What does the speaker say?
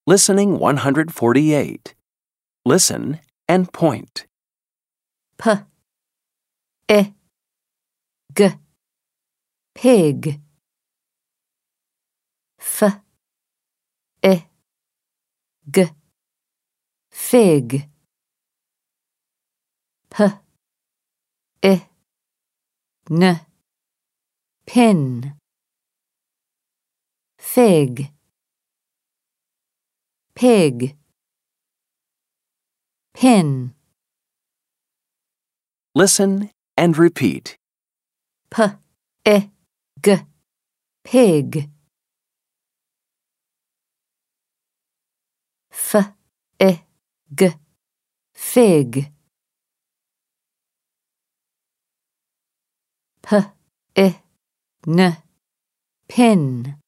Listening 148. Listen and point. P, I, G, pig. F, I, G, fig. P, I, N, pin. Fig, pig, pin. Listen and repeat. P, I, G, pig. F, I, G, fig. P, I, N, pin.